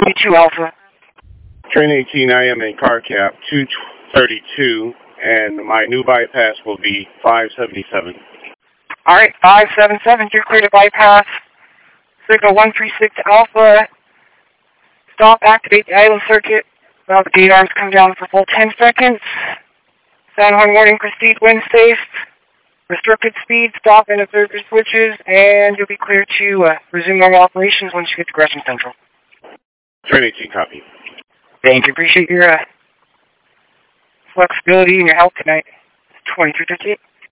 22 Alpha. Train 18, I am in car cap 232, and my new bypass will be 577. Alright, 577, you're clear to bypass. Signal 136 Alpha. Stop, activate the idle circuit. Now the gate arms come down for full 10 seconds. Sound horn warning, proceed wind safe. Restricted speed, stop and observe your switches, and you'll be clear to resume normal operations once you get to Gresham Central. Train 18, copy. Thank you. Appreciate your flexibility and your help tonight. 2338.